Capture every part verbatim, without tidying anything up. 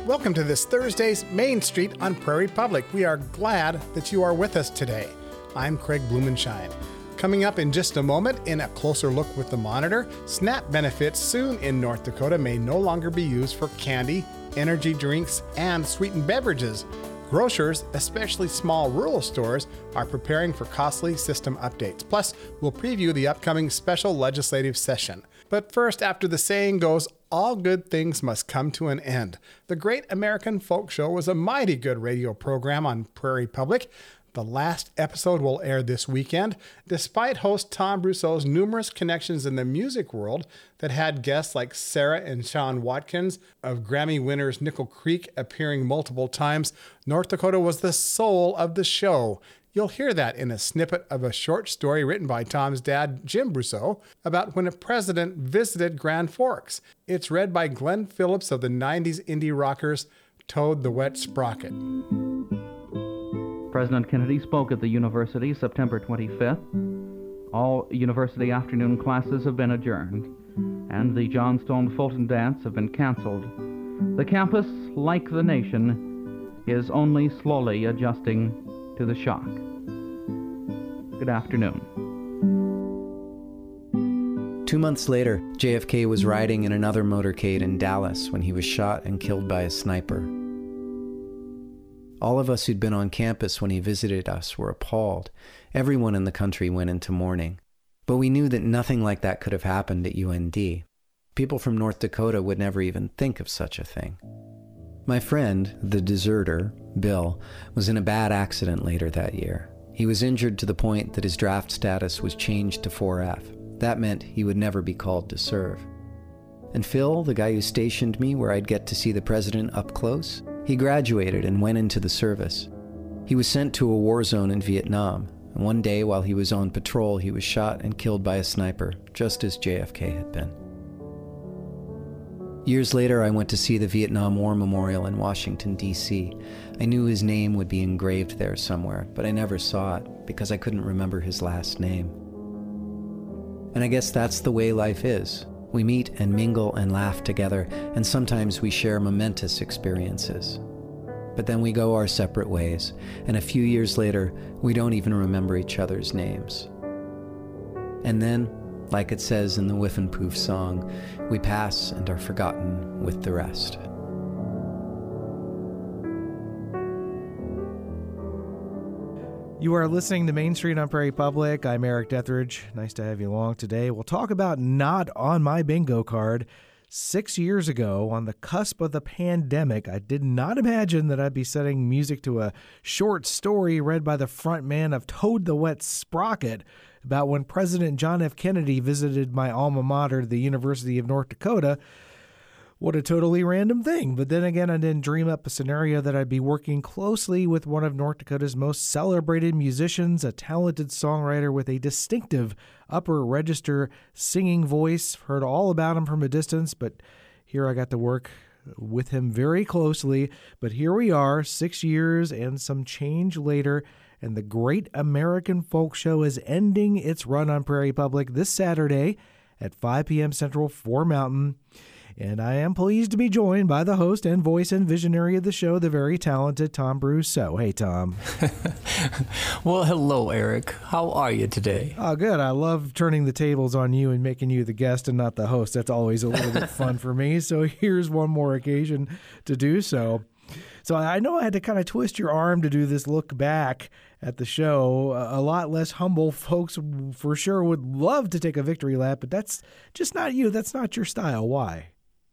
Welcome to this Thursday's Main Street on Prairie Public. We are glad that you are with us today. I'm Craig Blumenshine. Coming up in just a moment, in a closer look with the Monitor, SNAP benefits soon in North Dakota may no longer be used for candy, energy drinks, and sweetened beverages. Grocers, especially small rural stores, are preparing for costly system updates. Plus, we'll preview the upcoming special legislative session. But first, after the saying goes, all good things must come to an end. The Great American Folk Show was a mighty good radio program on Prairie Public. The last episode will air this weekend. Despite host Tom Brousseau's numerous connections in the music world that had guests like Sarah and Sean Watkins of Grammy winners Nickel Creek appearing multiple times, North Dakota was the soul of the show. You'll hear that in a snippet of a short story written by Tom's dad, Jim Brousseau, about when a president visited Grand Forks. It's read by Glenn Phillips of the nineties indie rockers Toad the Wet Sprocket. President Kennedy spoke at the university September twenty-fifth. All university afternoon classes have been adjourned, and the Johnstone Fulton dance have been canceled. The campus, like the nation, is only slowly adjusting to the shock. Good afternoon. Two months later, J F K was riding in another motorcade in Dallas when he was shot and killed by a sniper. All of us who'd been on campus when he visited us were appalled. Everyone in the country went into mourning. But we knew that nothing like that could have happened at U N D. People from North Dakota would never even think of such a thing. My friend, the deserter, Bill, was in a bad accident later that year. He was injured to the point that his draft status was changed to four F. That meant he would never be called to serve. And Phil, the guy who stationed me where I'd get to see the president up close, he graduated and went into the service. He was sent to a war zone in Vietnam, and one day while he was on patrol, he was shot and killed by a sniper, just as J F K had been. Years later, I went to see the Vietnam War Memorial in Washington, D C I knew his name would be engraved there somewhere, but I never saw it because I couldn't remember his last name. And I guess that's the way life is. We meet and mingle and laugh together, and sometimes we share momentous experiences. But then we go our separate ways, and a few years later, we don't even remember each other's names. And then, like it says in the Whiffenpoof song, we pass and are forgotten with the rest. You are listening to Main Street on Prairie Public. I'm Eric Deathridge. Nice to have you along today. We'll talk about Not on My Bingo Card. Six years ago, on the cusp of the pandemic, I did not imagine that I'd be setting music to a short story read by the front man of Toad the Wet Sprocket about when President John F. Kennedy visited my alma mater, the University of North Dakota. What a totally random thing. But then again, I didn't dream up a scenario that I'd be working closely with one of North Dakota's most celebrated musicians, a talented songwriter with a distinctive upper register singing voice. Heard all about him from a distance, but here I got to work with him very closely. But here we are, six years and some change later, and the Great American Folk Show is ending its run on Prairie Public this Saturday at five p.m. Central, four Mountain. And I am pleased to be joined by the host and voice and visionary of the show, the very talented Tom Brousseau. Hey, Tom. Well, hello, Eric. How are you today? Oh, good. I love turning the tables on you and making you the guest and not the host. That's always a little bit fun for me. So here's one more occasion to do so. So I know I had to kind of twist your arm to do this look back at the show. A lot less humble folks for sure would love to take a victory lap, but that's just not you. That's not your style. Why?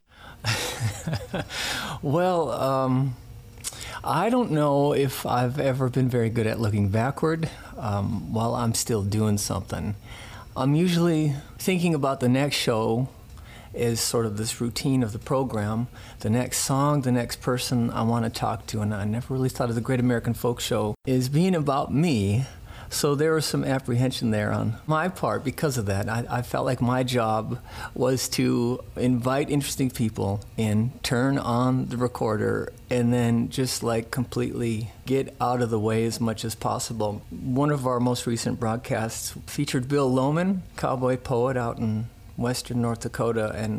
Well, um, I don't know if I've ever been very good at looking backward um, while I'm still doing something. I'm usually thinking about the next show as sort of this routine of the program, the next song, the next person I want to talk to, and I never really thought of the Great American Folk Show as being about me. So there was some apprehension there on my part because of that. I, I felt like my job was to invite interesting people in, turn on the recorder, and then just like completely get out of the way as much as possible. One of our most recent broadcasts featured Bill Lohman, cowboy poet out in western North Dakota, and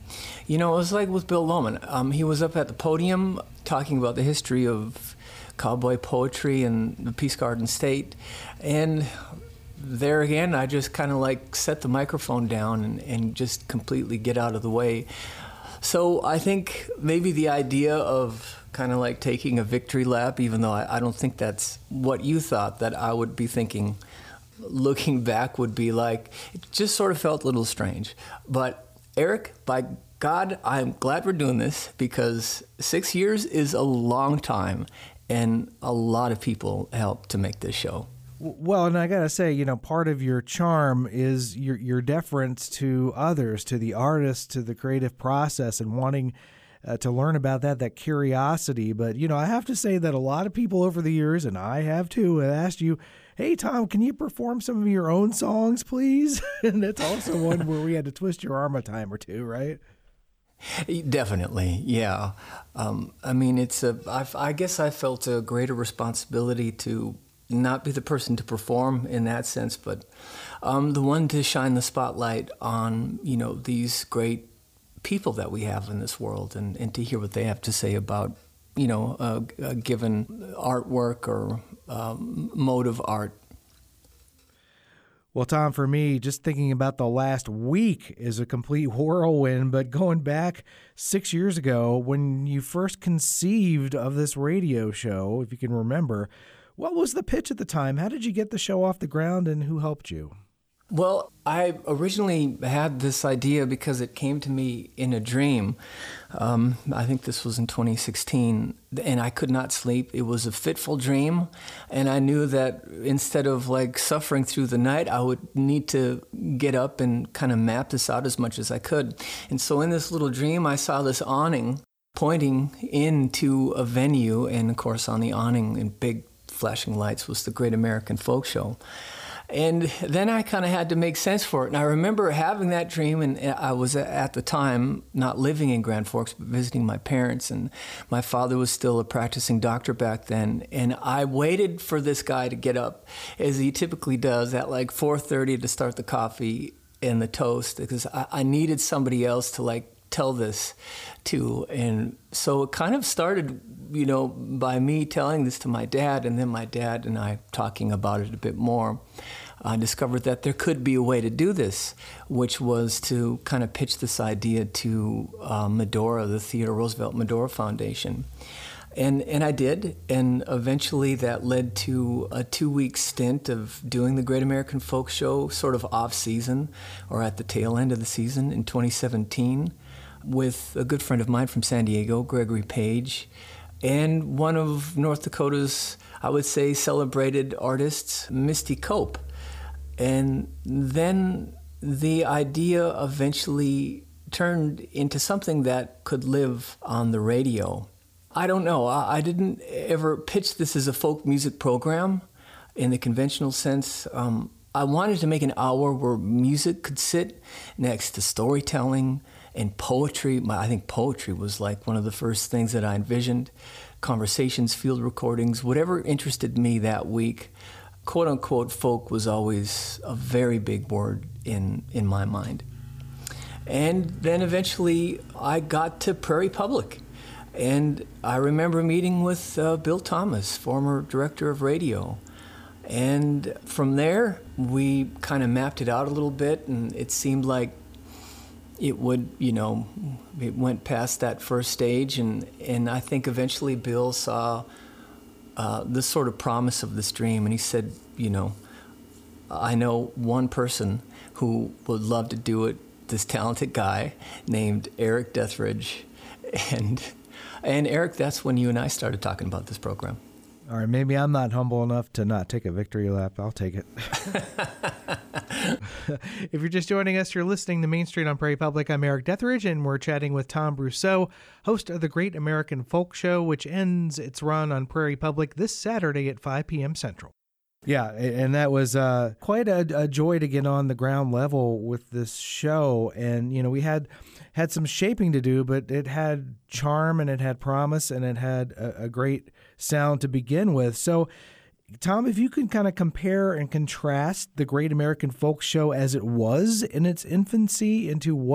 You know, it was like with Bill Loman. Um, he was up at the podium talking about the history of cowboy poetry and the Peace Garden State. And there again, I just kind of like set the microphone down and, and just completely get out of the way. So I think maybe the idea of kind of like taking a victory lap, even though I, I don't think that's what you thought that I would be thinking, looking back would be like, it just sort of felt a little strange. But Eric, by God, I'm glad we're doing this, because six years is a long time, and a lot of people helped to make this show. Well, and I gotta say, you know, part of your charm is your your deference to others, to the artist, to the creative process, and wanting uh, to learn about that, that curiosity. But, you know, I have to say that a lot of people over the years, and I have too, have asked you, hey, Tom, can you perform some of your own songs, please? And that's also one where we had to twist your arm a time or two, right? Definitely, yeah. Um, I mean, it's a. I've, I guess I felt a greater responsibility to not be the person to perform in that sense, but um, the one to shine the spotlight on, you know, these great people that we have in this world, and, and to hear what they have to say about, you know, a, a given artwork or um, mode of art. Well, Tom, for me, just thinking about the last week is a complete whirlwind, but going back six years ago when you first conceived of this radio show, if you can remember, what was the pitch at the time? How did you get the show off the ground, and who helped you? Well, I originally had this idea because it came to me in a dream. Um, I think this was in twenty sixteen, and I could not sleep. It was a fitful dream, and I knew that instead of like suffering through the night, I would need to get up and kind of map this out as much as I could. And so in this little dream, I saw this awning pointing into a venue, and of course on the awning in big flashing lights was the Great American Folk Show. And then I kind of had to make sense for it. And I remember having that dream, and I was at the time not living in Grand Forks, but visiting my parents. And my father was still a practicing doctor back then. And I waited for this guy to get up, as he typically does, at like four thirty to start the coffee and the toast, because I, I needed somebody else to like tell this to. And so it kind of started, you know, by me telling this to my dad, and then my dad and I talking about it a bit more. I discovered that there could be a way to do this, which was to kind of pitch this idea to uh, Medora, the Theodore Roosevelt Medora Foundation. And and I did, and eventually that led to a two-week stint of doing the Great American Folk Show sort of off-season, or at the tail end of the season in twenty seventeen, with a good friend of mine from San Diego, Gregory Page, and one of North Dakota's, I would say, celebrated artists, Misty Cope. And then the idea eventually turned into something that could live on the radio. I don't know, I didn't ever pitch this as a folk music program in the conventional sense. Um, I wanted to make an hour where music could sit next to storytelling and poetry. I think poetry was like one of the first things that I envisioned. Conversations, field recordings, whatever interested me that week. Quote unquote folk was always a very big word in, in my mind. And then eventually I got to Prairie Public. And I remember meeting with uh, Bill Thomas, former director of radio. And from there, we kind of mapped it out a little bit, and it seemed like it would, you know, it went past that first stage, and, and I think eventually Bill saw uh, the sort of promise of this dream, and he said, you know, I know one person who would love to do it, this talented guy named Eric Dethridge. And, and Eric, that's when you and I started talking about this program. All right, maybe I'm not humble enough to not take a victory lap. I'll take it. If you're just joining us, you're listening to Main Street on Prairie Public. I'm Eric Dethridge, and we're chatting with Tom Brousseau, host of the Great American Folk Show, which ends its run on Prairie Public this Saturday at five p.m. Central. Yeah, and that was uh, quite a, a joy to get on the ground level with this show. And, you know, we had had some shaping to do, but it had charm and it had promise and it had a, a great sound to begin with. So, Tom, if you could kind of compare and contrast the Great American Folk Show as it was in its infancy into what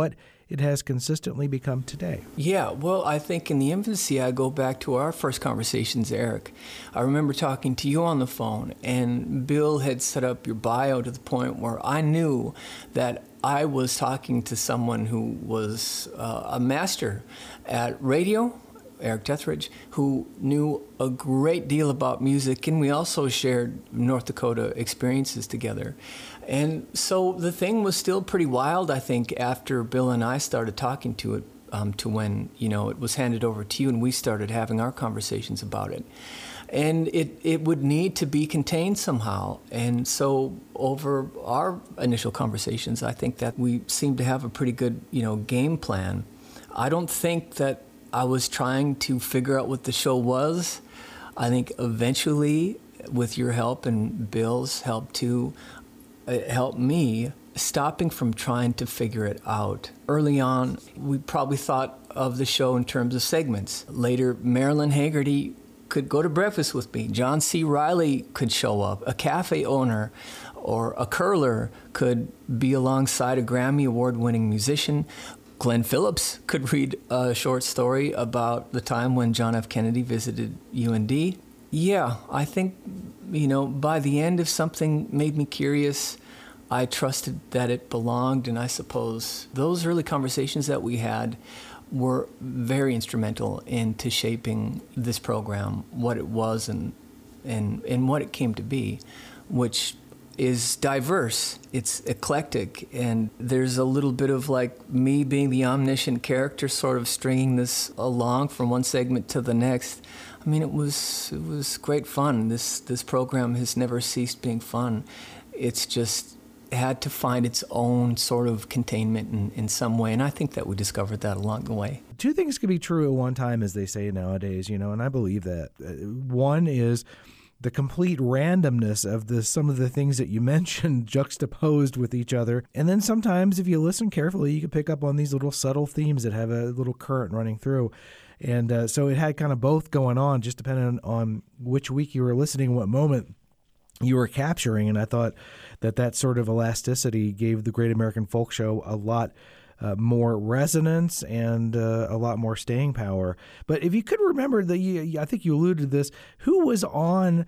it has consistently become today? Yeah, well, I think in the infancy, I go back to our first conversations, Eric. I remember talking to you on the phone, and Bill had set up your bio to the point where I knew that I was talking to someone who was uh, a master at radio, Eric Dethridge, who knew a great deal about music, and we also shared North Dakota experiences together. And so the thing was still pretty wild, I think, after Bill and I started talking to it, um, to when, you know, it was handed over to you and we started having our conversations about it. And it, it would need to be contained somehow. And so over our initial conversations, I think that we seemed to have a pretty good, you know, game plan. I don't think that I was trying to figure out what the show was. I think eventually, with your help and Bill's help too, it helped me stopping from trying to figure it out. Early on, we probably thought of the show in terms of segments. Later, Marilyn Haggerty could go to breakfast with me. John C. Reilly could show up. A cafe owner or a curler could be alongside a Grammy Award-winning musician. Glenn Phillips could read a short story about the time when John F. Kennedy visited U N D. Yeah, I think, you know, by the end, if something made me curious, I trusted that it belonged, and I suppose those early conversations that we had were very instrumental into shaping this program, what it was and and and what it came to be, which is diverse, it's eclectic, and there's a little bit of like me being the omniscient character sort of stringing this along from one segment to the next. I mean, it was it was great fun. This this program has never ceased being fun. It's just had to find its own sort of containment in, in some way, and I think that we discovered that along the way. Two things can be true at one time, as they say nowadays, you know, and I believe that. One is the complete randomness of the some of the things that you mentioned juxtaposed with each other. And then sometimes, if you listen carefully, you can pick up on these little subtle themes that have a little current running through. And uh, so it had kind of both going on, just depending on which week you were listening, what moment you were capturing. And I thought that that sort of elasticity gave the Great American Folk Show a lot uh, more resonance and uh, a lot more staying power. But if you could remember, the, you, I think you alluded to this, who was on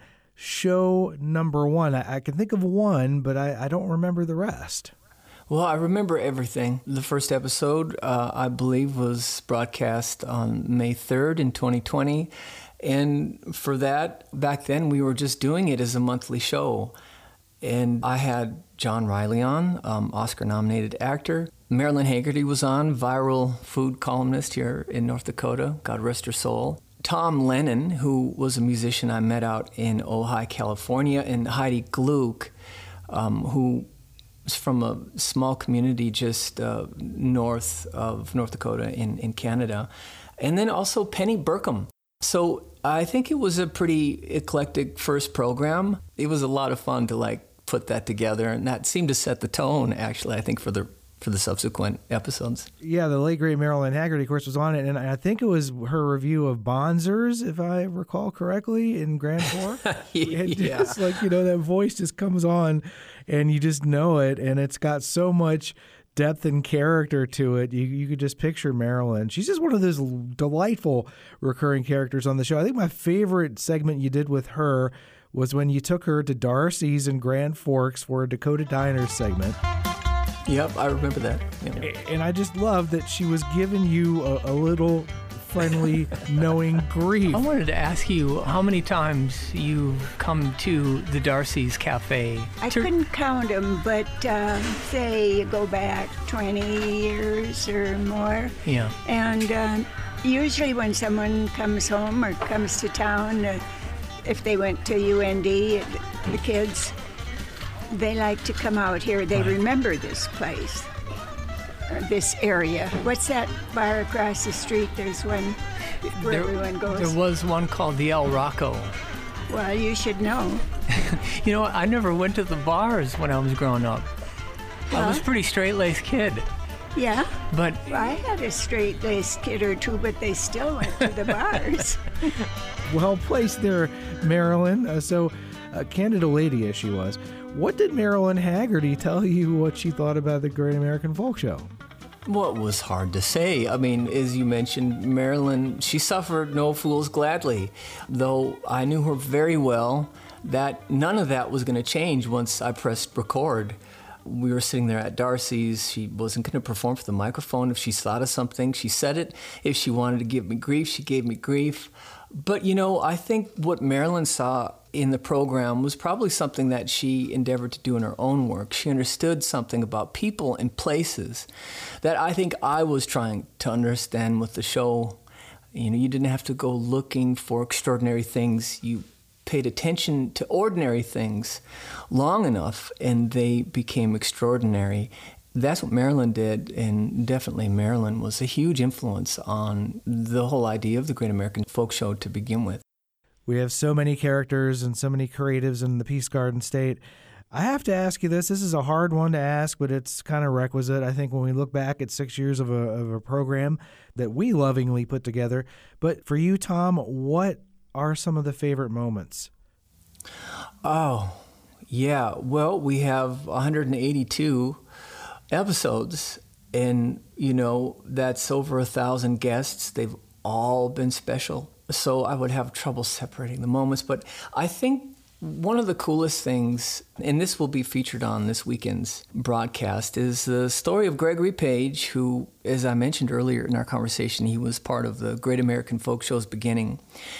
show number one? I, I can think of one, but I, I don't remember the rest. Well, I remember everything. The first episode, uh, I believe, was broadcast on May third in twenty twenty. And for that, back then, we were just doing it as a monthly show. And I had John Reilly on, um, Oscar-nominated actor. Marilyn Haggerty was on, viral food columnist here in North Dakota, God rest her soul. Tom Lennon, who was a musician I met out in Ojai, California, and Heidi Gluck, um, who was from a small community just uh, north of North Dakota in, in Canada. And then also Penny Burkham. So I think it was a pretty eclectic first program. It was a lot of fun to like put that together, and that seemed to set the tone, actually, I think, for the for the subsequent episodes. Yeah, the late, great Marilyn Haggerty, of course, was on it, and I think it was her review of Bonzers, if I recall correctly, in Grand Forks. yeah. It's like, you know, that voice just comes on, and you just know it, and it's got so much depth and character to it. You you could just picture Marilyn. She's just one of those delightful recurring characters on the show. I think my favorite segment you did with her was when you took her to Darcy's in Grand Forks for a Dakota Diners segment. Yep, I remember that. Yeah. And I just love that she was giving you a, a little friendly, knowing grief. I wanted to ask you how many times you've come to the Darcy's Cafe. I to... couldn't count them, but um, say you go back twenty years or more. Yeah. And um, usually when someone comes home or comes to town, uh, if they went to U N D, the kids, they like to come out here. They right. remember this place, or this area. What's that bar across the street? There's one where there, everyone goes. There was one called the El Rocco. Well, you should know. You know, I never went to the bars when I was growing up. Huh? I was a pretty straight-laced kid. Yeah. But well, I had a straight-laced kid or two, but they still went to the bars. Well placed there, Marilyn. Uh, so, uh, Candida Lady as she was, what did Marilyn Haggerty tell you what she thought about the Great American Folk Show? Well, it was hard to say. I mean, as you mentioned, Marilyn, she suffered no fools gladly. Though I knew her very well, that none of that was going to change once I pressed record. We were sitting there at Darcy's. She wasn't going to perform for the microphone. If she thought of something, she said it. If she wanted to give me grief, she gave me grief. But, you know, I think what Marilyn saw in the program was probably something that she endeavored to do in her own work. She understood something about people and places that I think I was trying to understand with the show. You know, you didn't have to go looking for extraordinary things. You paid attention to ordinary things long enough, and they became extraordinary. That's what Marilyn did, and definitely Marilyn was a huge influence on the whole idea of the Great American Folk Show to begin with. We have so many characters and so many creatives in the Peace Garden State. I have to ask you this. This is a hard one to ask, but it's kind of requisite. I think when we look back at six years of a, of a program that we lovingly put together. But for you, Tom, what are some of the favorite moments? Oh, yeah. Well, we have one hundred eighty-two episodes, and, you know, that's over a thousand guests. They've all been special. So I would have trouble separating the moments. But I think one of the coolest things, and this will be featured on this weekend's broadcast, is the story of Gregory Page, who, as I mentioned earlier in our conversation, he was part of the Great American Folk Show's beginning.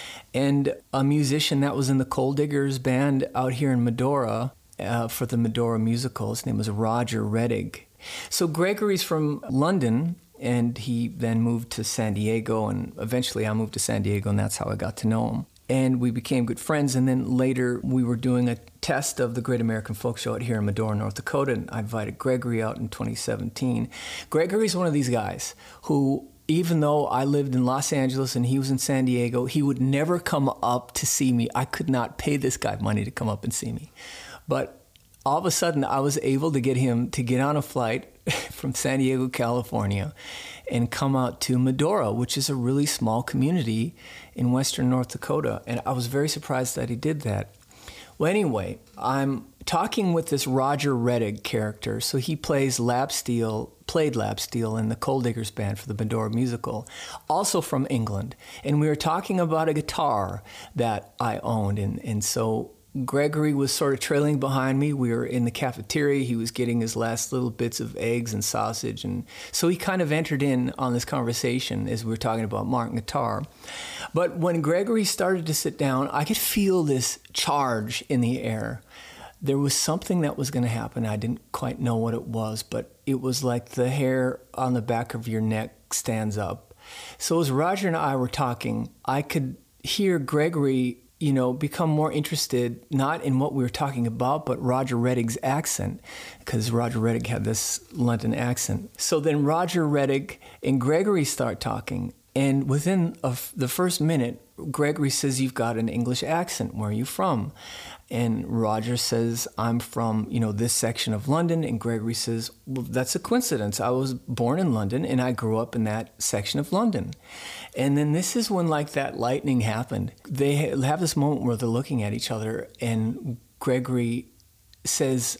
And a musician that was in the Coal Diggers band out here in Medora uh, for the Medora musical. His name was Roger Reddig. So Gregory's from London, and he then moved to San Diego, and eventually I moved to San Diego, and that's how I got to know him. And we became good friends, and then later we were doing a test of the Great American Folk Show out here in Medora, North Dakota, and I invited Gregory out in twenty seventeen. Gregory's one of these guys who, even though I lived in Los Angeles and he was in San Diego, he would never come up to see me. I could not pay this guy money to come up and see me. But all of a sudden, I was able to get him to get on a flight from San Diego, California, and come out to Medora, which is a really small community in western North Dakota. And I was very surprised that he did that. Well, anyway, I'm talking with this Roger Reddig character. So he plays lap steel, played lap steel in the Coal Diggers band for the Medora musical, also from England. And we were talking about a guitar that I owned. And, and so Gregory was sort of trailing behind me. We were in the cafeteria. He was getting his last little bits of eggs and sausage. And so he kind of entered in on this conversation as we were talking about Martin guitar. But when Gregory started to sit down, I could feel this charge in the air. There was something that was going to happen. I didn't quite know what it was, but it was like the hair on the back of your neck stands up. So as Roger and I were talking, I could hear Gregory, you know, become more interested, not in what we were talking about, but Roger Reddig's accent, because Roger Reddig had this London accent. So then Roger Reddig and Gregory start talking, and within a, the first minute, Gregory says, "You've got an English accent. Where are you from?" And Roger says, "I'm from, you know, this section of London." And Gregory says, "Well, that's a coincidence. I was born in London and I grew up in that section of London." And then this is when, like, that lightning happened. They have this moment where they're looking at each other, and Gregory says,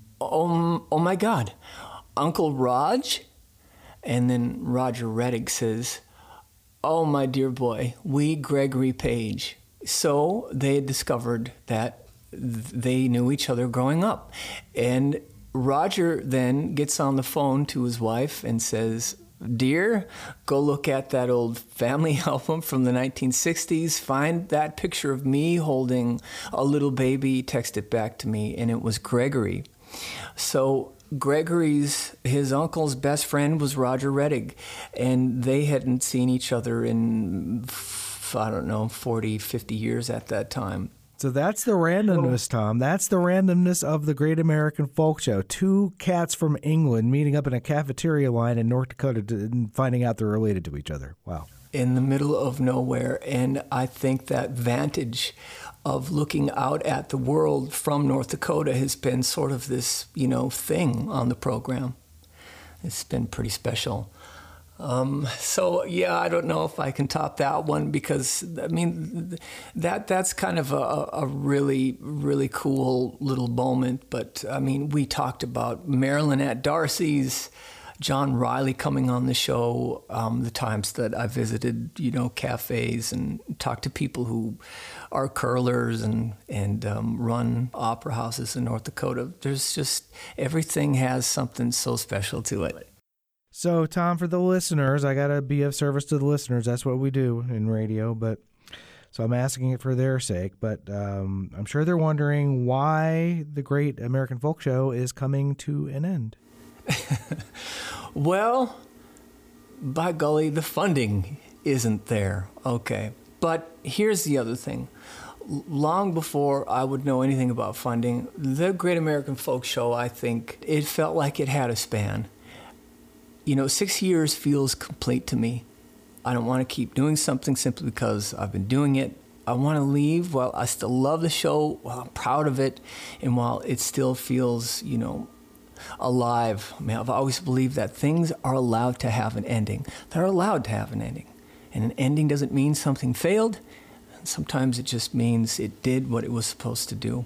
"Oh, oh my God, Uncle Raj?" And then Roger Reddig says, "Oh, my dear boy, we Gregory Page." So they had discovered that they knew each other growing up. And Roger then gets on the phone to his wife and says, "Dear, go look at that old family album from the nineteen sixties. Find that picture of me holding a little baby. Text it back to me." And it was Gregory. So Gregory's, his uncle's best friend was Roger Reddig. And they hadn't seen each other in, I don't know, forty, fifty years at that time. So that's the randomness, Tom. That's the randomness of the Great American Folk Show. Two cats from England meeting up in a cafeteria line in North Dakota and finding out they're related to each other. Wow. In the middle of nowhere. And I think that vantage of looking out at the world from North Dakota has been sort of this, you know, thing on the program. It's been pretty special. Um, so, yeah, I don't know if I can top that one because, I mean, that that's kind of a, a really, really cool little moment. But, I mean, we talked about Marilyn at Darcy's, John Riley coming on the show, um, the times that I visited, you know, cafes and talked to people who are curlers and, and um, run opera houses in North Dakota. There's just, everything has something so special to it. So, Tom, for the listeners, I got to be of service to the listeners. That's what we do in radio, but so I'm asking it for their sake. But um, I'm sure they're wondering why the Great American Folk Show is coming to an end. Well, by golly, the funding isn't there. Okay. But here's the other thing. Long before I would know anything about funding, the Great American Folk Show, I think, it felt like it had a span. You know, six years feels complete to me. I don't want to keep doing something simply because I've been doing it. I want to leave while I still love the show, while I'm proud of it, and while it still feels, you know, alive. I mean, I've always believed that things are allowed to have an ending. They're allowed to have an ending. And an ending doesn't mean something failed. Sometimes it just means it did what it was supposed to do.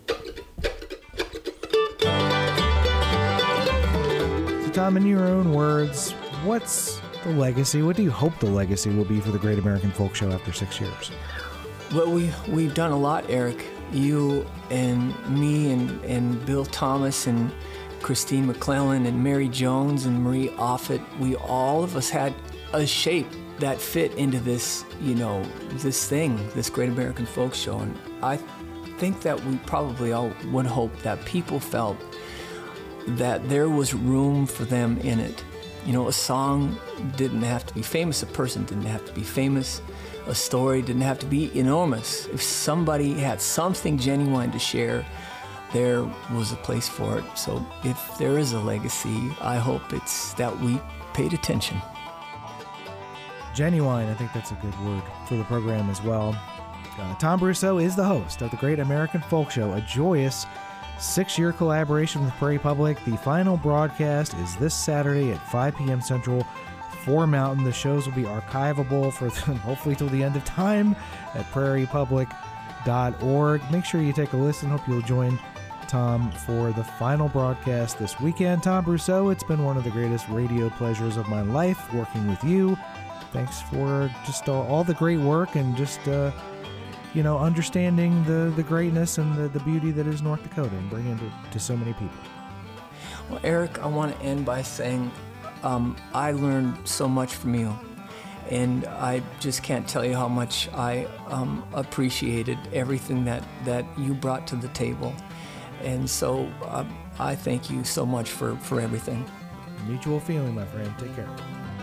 Tom, in your own words, what's the legacy? What do you hope the legacy will be for the Great American Folk Show after six years? Well, we, we've done a lot, Eric. You and me and, and Bill Thomas and Christine McClellan and Mary Jones and Marie Offutt, we all of us had a shape that fit into this, you know, this thing, this Great American Folk Show. And I think that we probably all would hope that people felt that there was room for them in it. You know, a song didn't have to be famous, a person didn't have to be famous, a story didn't have to be enormous. If somebody had something genuine to share, there was a place for it. So if there is a legacy, I hope it's that we paid attention. Genuine, I think that's a good word for the program as well. Uh, Tom Brousseau is the host of the Great American Folk Show, a joyous six-year collaboration with Prairie Public. The final broadcast is this Saturday at five p.m. Central, four Mountain. The shows will be archivable for the, hopefully till the end of time at prairie public dot org. Make sure you take a listen. Hope you'll join Tom for the final broadcast this weekend. Tom Brousseau, it's been one of the greatest radio pleasures of my life working with you. Thanks for just all, all the great work and just uh, you know, understanding the, the greatness and the, the beauty that is North Dakota and bringing it to, to so many people. Well, Eric, I want to end by saying um, I learned so much from you. And I just can't tell you how much I um, appreciated everything that, that you brought to the table. And so uh, I thank you so much for, for everything. Mutual feeling, my friend. Take care.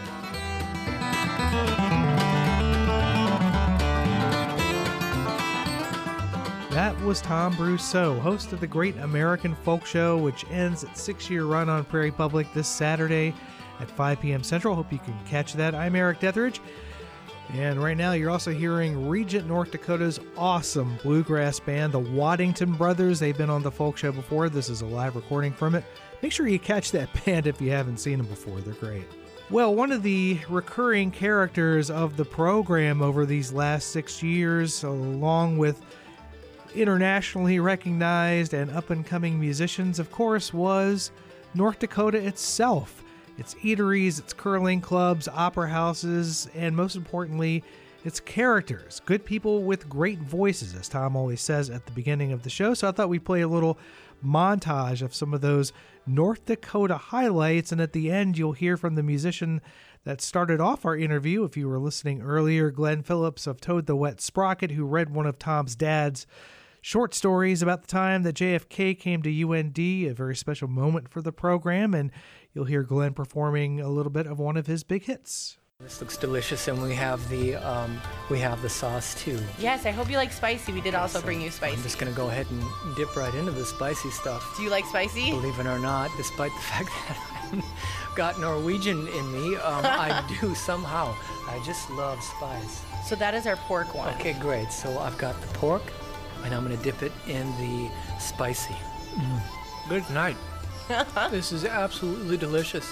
That was Tom Brousseau, host of the Great American Folk Show, which ends its six-year run on Prairie Public this Saturday at five p.m. Central. Hope you can catch that. I'm Eric Detheridge. And right now you're also hearing Regent, North Dakota's awesome bluegrass band, the Waddington Brothers. They've been on the Folk Show before. This is a live recording from it. Make sure you catch that band if you haven't seen them before. They're great. Well, one of the recurring characters of the program over these last six years, along with internationally recognized and up-and-coming musicians, of course, was North Dakota itself. Its eateries, its curling clubs, opera houses, and most importantly, its characters. Good people with great voices, as Tom always says at the beginning of the show. So I thought we'd play a little montage of some of those North Dakota highlights, and at the end you'll hear from the musician that started off our interview. If you were listening earlier, Glenn Phillips of Toad the Wet Sprocket, who read one of Tom's dad's short stories about the time that J F K came to U N D, a very special moment for the program, and you'll hear Glenn performing a little bit of one of his big hits. This looks delicious, and we have the um, we have the sauce too. Yes, I hope you like spicy. We did Yeah, also so bring you spicy. I'm just gonna go ahead and dip right into the spicy stuff. Do you like spicy? Believe it or not, despite the fact that I haven't got Norwegian in me, um, I do somehow. I just love spice. So that is our pork one. Okay, great. So I've got the pork, and I'm gonna dip it in the spicy. Mm. Good night. This is absolutely delicious.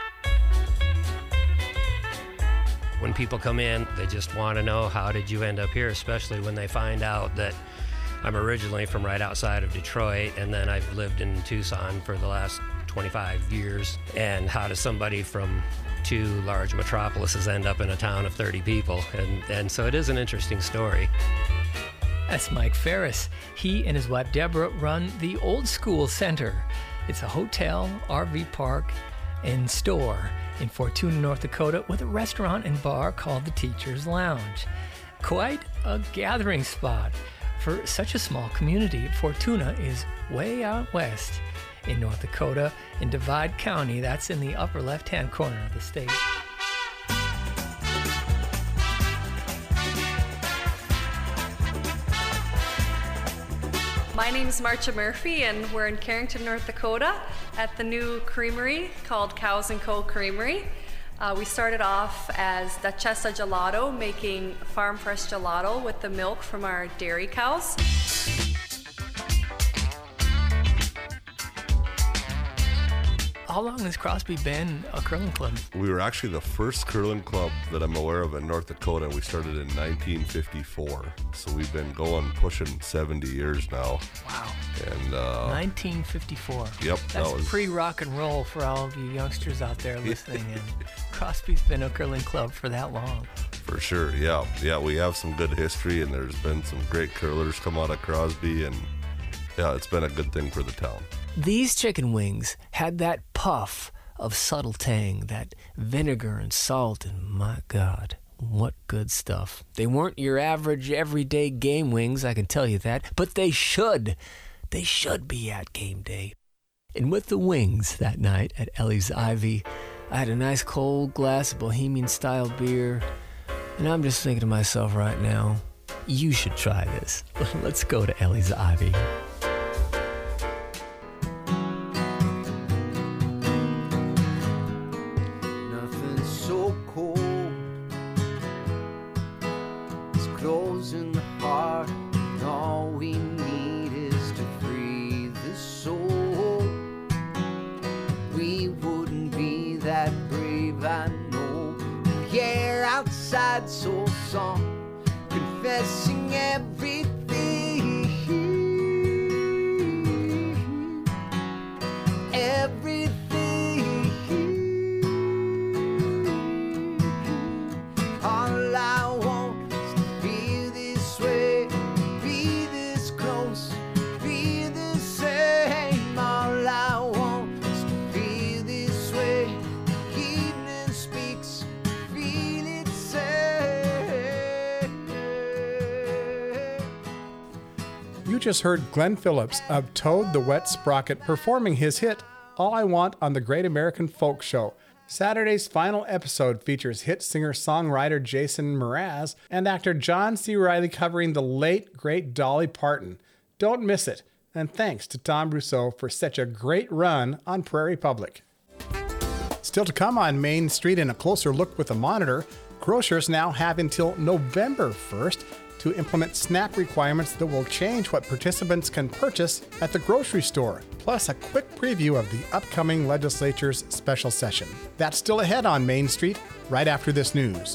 When people come in, they just want to know, how did you end up here, especially when they find out that I'm originally from right outside of Detroit, and then I've lived in Tucson for the last twenty-five years. And how does somebody from two large metropolises end up in a town of thirty people? And, and so it is an interesting story. That's Mike Ferris. He and his wife Deborah run the Old School Center. It's a hotel, R V park, and store in Fortuna, North Dakota, with a restaurant and bar called the Teacher's Lounge. Quite a gathering spot for such a small community. Fortuna is way out west in North Dakota, in Divide County. That's in the upper left-hand corner of the state. My name is Marcia Murphy, and we're in Carrington, North Dakota at the new creamery called Cows and Co. Creamery. Uh, we started off as Duchessa Gelato, making farm fresh gelato with the milk from our dairy cows. How long has Crosby been a curling club? We were actually the first curling club that I'm aware of in North Dakota. We started in nineteen fifty-four. So we've been going, pushing seventy years now. Wow. And uh, nineteen fifty-four. Yep. That's that was pre-rock and roll for all of you youngsters out there listening. And Crosby's been a curling club for that long. For sure, yeah. Yeah, we have some good history, and there's been some great curlers come out of Crosby, and yeah, it's been a good thing for the town. These chicken wings had that puff of subtle tang, that vinegar and salt, and my God, what good stuff. They weren't your average everyday game wings, I can tell you that, but they should. They should be at game day. And with the wings that night at Ellie's Ivy, I had a nice cold glass of Bohemian-style beer, and I'm just thinking to myself right now, you should try this. Let's go to Ellie's Ivy. Soul song confessing everything, everything. All I want is to feel this way, be this close, be the same. All I want is to feel this way. The evening speaks, feel it say. You just heard Glenn Phillips of Toad the Wet Sprocket performing his hit, All I Want on the Great American Folk Show. Saturday's final episode features hit singer-songwriter Jason Mraz and actor John C. Reilly covering the late, great Dolly Parton. Don't miss it. And thanks to Tom Brousseau for such a great run on Prairie Public. Still to come on Main Street in a closer look with a monitor, grocers now have until November first to implement SNAP requirements that will change what participants can purchase at the grocery store, plus a quick preview of the upcoming legislature's special session. That's still ahead on Main Street, right after this news.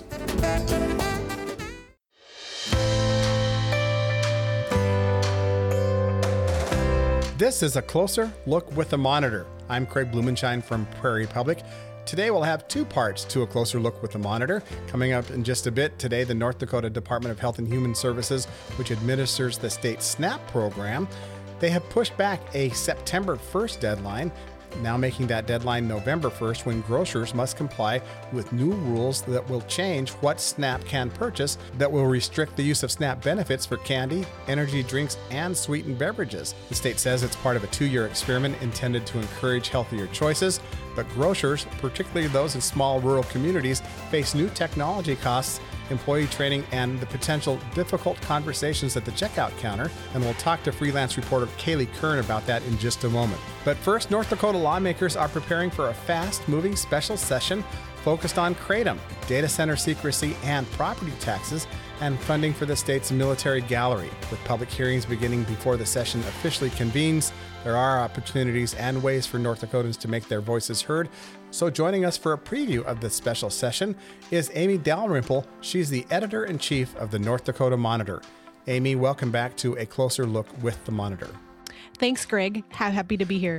This is a closer look with a monitor. I'm Craig Blumenshine from Prairie Public. Today we'll have two parts to a closer look with the monitor. Coming up in just a bit, today the North Dakota Department of Health and Human Services, which administers the state SNAP program, they have pushed back a September first deadline, now making that deadline November first, when grocers must comply with new rules that will change what SNAP can purchase, that will restrict the use of SNAP benefits for candy, energy drinks, and sweetened beverages. The state says it's part of a two-year experiment intended to encourage healthier choices, but grocers, particularly those in small rural communities, face new technology costs, employee training, and the potential difficult conversations at the checkout counter, and we'll talk to freelance reporter Kaylee Kern about that in just a moment. But first, North Dakota lawmakers are preparing for a fast-moving special session focused on Kratom, data center secrecy, and property taxes, and funding for the state's military gallery. With public hearings beginning before the session officially convenes, there are opportunities and ways for North Dakotans to make their voices heard. So joining us for a preview of the special session is Amy Dalrymple. She's the editor-in-chief of the North Dakota Monitor. Amy, welcome back to A Closer Look with the Monitor. Thanks, Greg. How happy to be here.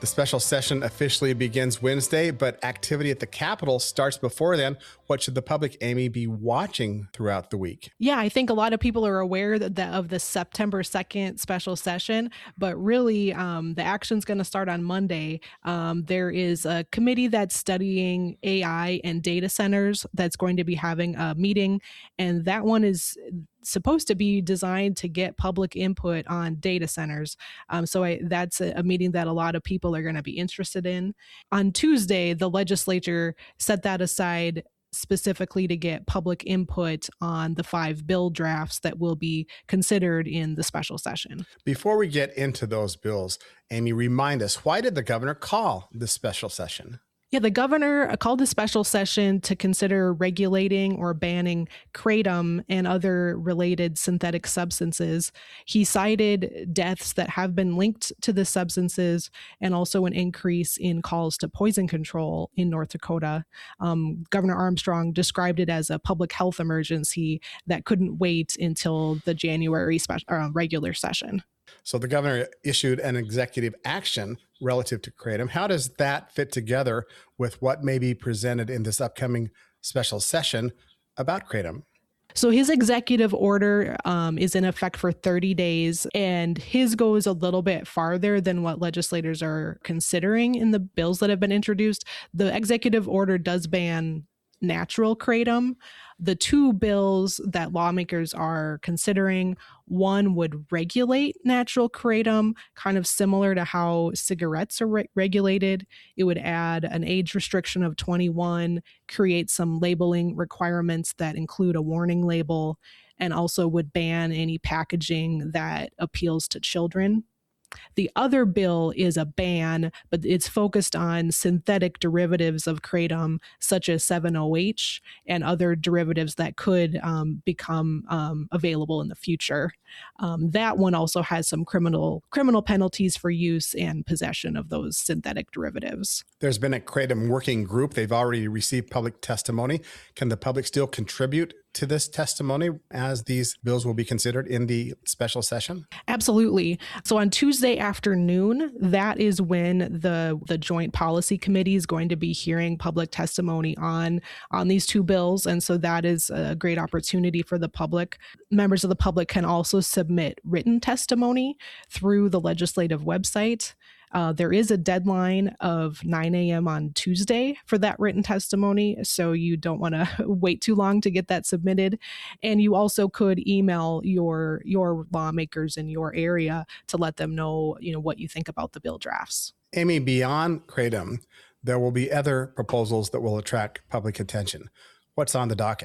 The special session officially begins Wednesday, but activity at the Capitol starts before then. What should the public, Amy, be watching throughout the week? Yeah, I think a lot of people are aware that the, of the September second special session, but really um, the action's going to start on Monday. Um, there is a committee that's studying A I and data centers that's going to be having a meeting, and that one is supposed to be designed to get public input on data centers. Um, so I, that's a, a meeting that a lot of people are going to be interested in. On Tuesday, the legislature set that aside specifically to get public input on the five bill drafts that will be considered in the special session. Before we get into those bills, Amy, remind us, why did the governor call this special session? Yeah, the governor called a special session to consider regulating or banning kratom and other related synthetic substances. He cited deaths that have been linked to the substances and also an increase in calls to poison control in North Dakota. Um, Governor Armstrong described it as a public health emergency that couldn't wait until the January spe- uh, regular session. So the governor issued an executive action relative to kratom. How does that fit together with what may be presented in this upcoming special session about kratom? So his executive order um, is in effect for thirty days, and his goes a little bit farther than what legislators are considering in the bills that have been introduced. The executive order does ban natural kratom. The two bills that lawmakers are considering, one would regulate natural kratom, kind of similar to how cigarettes are re- regulated. It would add an age restriction of twenty-one, create some labeling requirements that include a warning label, and also would ban any packaging that appeals to children. The other bill is a ban, but it's focused on synthetic derivatives of kratom, such as seven O H and other derivatives that could um, become um, available in the future. Um, that one also has some criminal criminal penalties for use and possession of those synthetic derivatives. There's been a kratom working group. They've already received public testimony. Can the public still contribute to this testimony as these bills will be considered in the special session? Absolutely. So on Tuesday afternoon, that is when the, the Joint Policy Committee is going to be hearing public testimony on, on these two bills. And so that is a great opportunity for the public. Members of the public can also submit written testimony through the legislative website. Uh, there is a deadline of nine a.m. on Tuesday for that written testimony, so you don't want to wait too long to get that submitted. And you also could email your your lawmakers in your area to let them know, you know, what you think about the bill drafts. Amy, beyond kratom, there will be other proposals that will attract public attention. What's on the docket?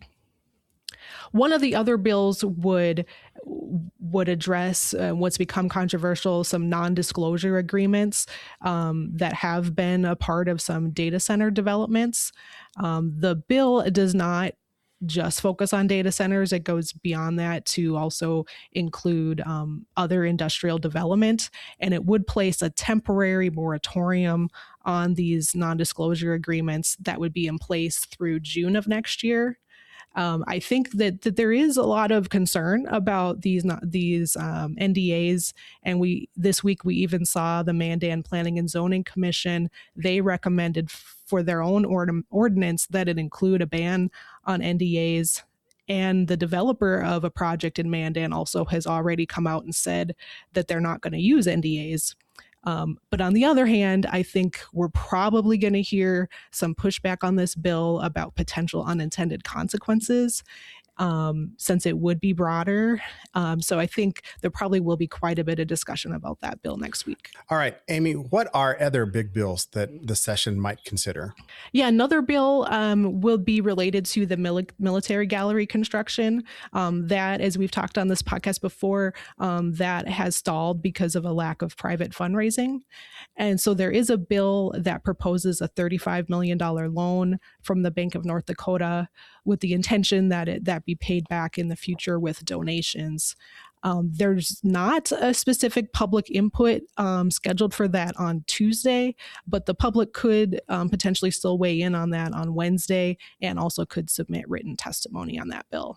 One of the other bills would would address uh, what's become controversial, some non-disclosure agreements um, that have been a part of some data center developments. Um, the bill does not just focus on data centers. It goes beyond that to also include um, other industrial development, and it would place a temporary moratorium on these non-disclosure agreements that would be in place through June of next year. Um, I think that, that there is a lot of concern about these not, these um, N D As, and we this week we even saw the Mandan Planning and Zoning Commission. They recommended for their own ord- ordinance that it include a ban on N D As. And the developer of a project in Mandan also has already come out and said that they're not going to use N D As. Um, but on the other hand, I think we're probably going to hear some pushback on this bill about potential unintended consequences, um, since it would be broader. Um, so I think there probably will be quite a bit of discussion about that bill next week. All right, Amy, what are other big bills that the session might consider? Yeah, another bill um, will be related to the mili- military gallery construction. Um, that, as we've talked on this podcast before, um, that has stalled because of a lack of private fundraising. And so there is a bill that proposes a thirty-five million dollars loan from the Bank of North Dakota with the intention that it that be paid back in the future with donations. Um, there's not a specific public input um, scheduled for that on Tuesday, but the public could um, potentially still weigh in on that on Wednesday and also could submit written testimony on that bill.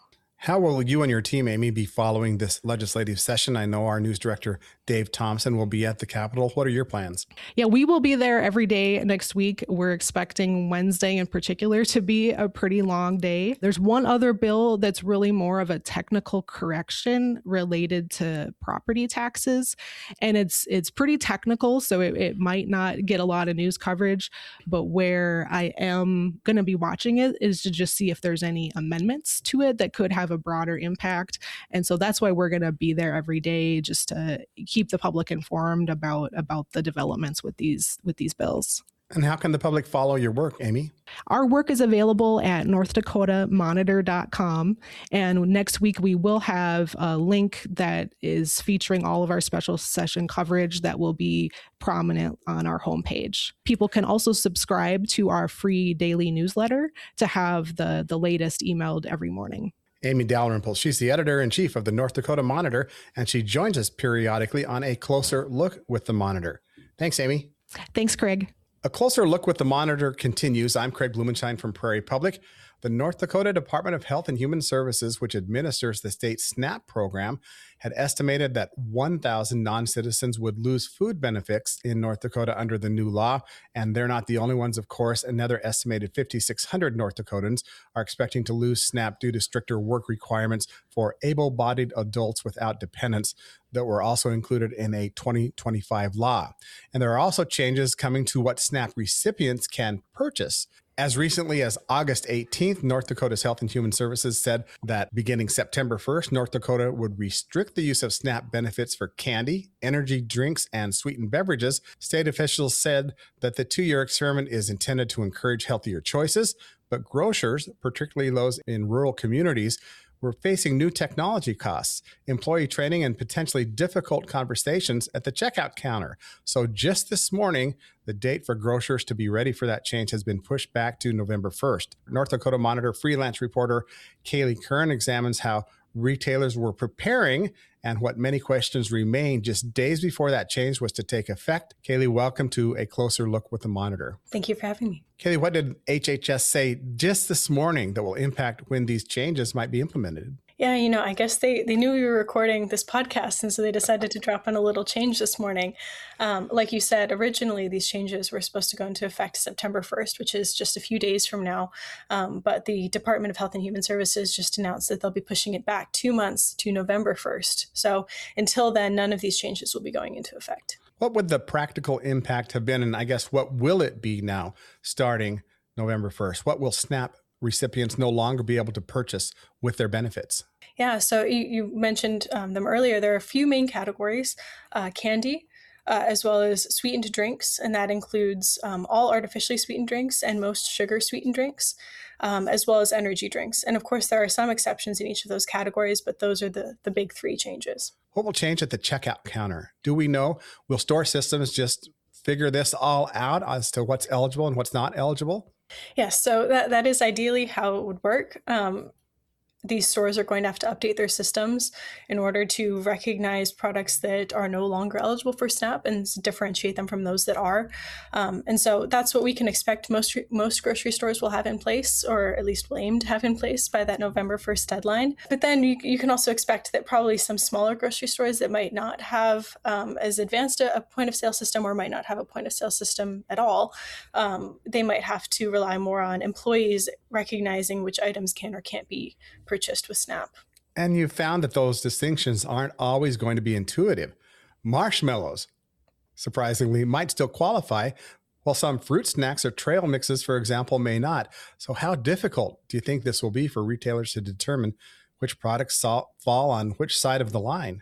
How will you and your team, Amy, be following this legislative session? I know our news director, Dave Thompson, will be at the Capitol. What are your plans? Yeah, we will be there every day next week. We're expecting Wednesday in particular to be a pretty long day. There's one other bill that's really more of a technical correction related to property taxes. And it's it's pretty technical, so it, it might not get a lot of news coverage. But where I am going to be watching it is to just see if there's any amendments to it that could have a broader impact. And so that's why we're going to be there every day, just to keep the public informed about about the developments with these with these bills. And how can the public follow your work, Amy? Our work is available at north dakota monitor dot com. And next week, we will have a link that is featuring all of our special session coverage that will be prominent on our homepage. People can also subscribe to our free daily newsletter to have the, the latest emailed every morning. Amy Dalrymple, she's the editor-in-chief of the North Dakota Monitor, and she joins us periodically on A Closer Look with the Monitor. Thanks, Amy. Thanks, Craig. A Closer Look with the Monitor continues. I'm Craig Blumenshine from Prairie Public. The North Dakota Department of Health and Human Services, which administers the state SNAP program, had estimated that one thousand non-citizens would lose food benefits in North Dakota under the new law. And they're not the only ones, of course. Another estimated five thousand six hundred North Dakotans are expecting to lose SNAP due to stricter work requirements for able-bodied adults without dependents that were also included in a twenty twenty-five law. And there are also changes coming to what SNAP recipients can purchase. As recently as August eighteenth, North Dakota's Health and Human Services said that beginning September first, North Dakota would restrict the use of SNAP benefits for candy, energy drinks, and sweetened beverages. State officials said that the two-year experiment is intended to encourage healthier choices, but grocers, particularly those in rural communities, were facing new technology costs, employee training, and potentially difficult conversations at the checkout counter. So just this morning, the date for grocers to be ready for that change has been pushed back to November first. North Dakota Monitor freelance reporter Kaylee Kern examines how retailers were preparing and what many questions remain just days before that change was to take effect. Kaylee, welcome to A Closer Look with the Monitor. Thank you for having me. Kaylee, what did H H S say just this morning that will impact when these changes might be implemented? Yeah, you know, I guess they, they knew we were recording this podcast, and so they decided to drop in a little change this morning. Um, like you said, originally these changes were supposed to go into effect September first, which is just a few days from now. Um, but the Department of Health and Human Services just announced that they'll be pushing it back two months to November first. So until then, none of these changes will be going into effect. What would the practical impact have been? And I guess what will it be now starting November first? What will SNAP recipients no longer be able to purchase with their benefits? Yeah, so you, you mentioned um, them earlier. There are a few main categories, uh, candy, uh, as well as sweetened drinks, and that includes um, all artificially sweetened drinks and most sugar sweetened drinks, um, as well as energy drinks. And of course, there are some exceptions in each of those categories, but those are the, the big three changes. What will change at the checkout counter? Do we know? Will store systems just figure this all out as to what's eligible and what's not eligible? Yes, so that, that is ideally how it would work. Um, these stores are going to have to update their systems in order to recognize products that are no longer eligible for SNAP and differentiate them from those that are. Um, and so that's what we can expect most most grocery stores will have in place, or at least will aim to have in place by that November first deadline. But then you, you can also expect that probably some smaller grocery stores that might not have um, as advanced a, a point of sale system, or might not have a point of sale system at all, um, they might have to rely more on employees recognizing which items can or can't be purchased with SNAP. And you found that those distinctions aren't always going to be intuitive. Marshmallows, surprisingly, might still qualify, while some fruit snacks or trail mixes, for example, may not. So how difficult do you think this will be for retailers to determine which products fall on which side of the line?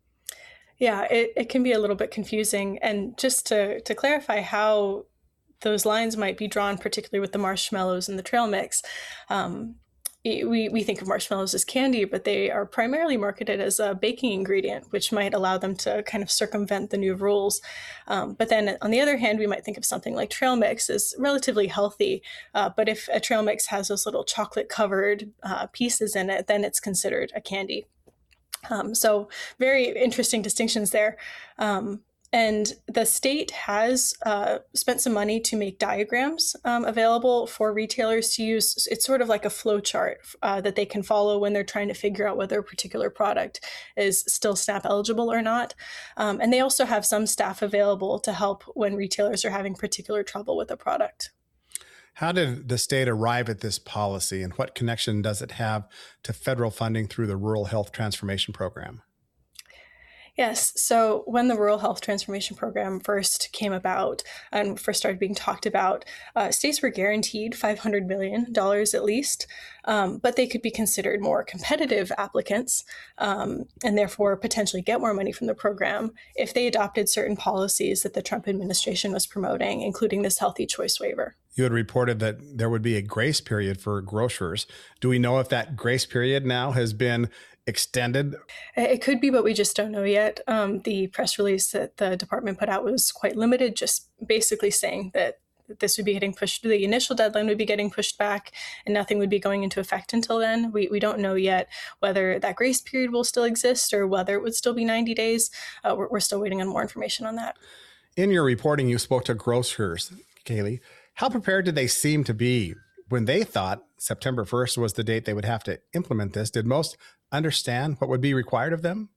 Yeah, it, it can be a little bit confusing. And just to, to clarify how those lines might be drawn, particularly with the marshmallows and the trail mix, um, We, we think of marshmallows as candy, but they are primarily marketed as a baking ingredient, which might allow them to kind of circumvent the new rules. Um, but then on the other hand, we might think of something like trail mix as relatively healthy. Uh, but if a trail mix has those little chocolate covered uh, pieces in it, then it's considered a candy. Um, so very interesting distinctions there. Um, and the state has uh, spent some money to make diagrams um, available for retailers to use. It's sort of like a flow chart uh, that they can follow when they're trying to figure out whether a particular product is still SNAP eligible or not. Um, and they also have some staff available to help when retailers are having particular trouble with a product. How did the state arrive at this policy, and what connection does it have to federal funding through the Rural Health Transformation Program? Yes. So when the Rural Health Transformation Program first came about and first started being talked about, uh, states were guaranteed five hundred million dollars at least, um, but they could be considered more competitive applicants um, and therefore potentially get more money from the program if they adopted certain policies that the Trump administration was promoting, including this healthy choice waiver. You had reported that there would be a grace period for grocers. Do we know if that grace period now has been extended? It could be, but we just don't know yet. Um, the press release that the department put out was quite limited, just basically saying that this would be getting pushed, the initial deadline would be getting pushed back and nothing would be going into effect until then. We we don't know yet whether that grace period will still exist or whether it would still be ninety days. Uh, we're, we're still waiting on more information on that. In your reporting, you spoke to grocers, Kaylee. How prepared did they seem to be when they thought September first was the date they would have to implement this? Did most understand what would be required of them?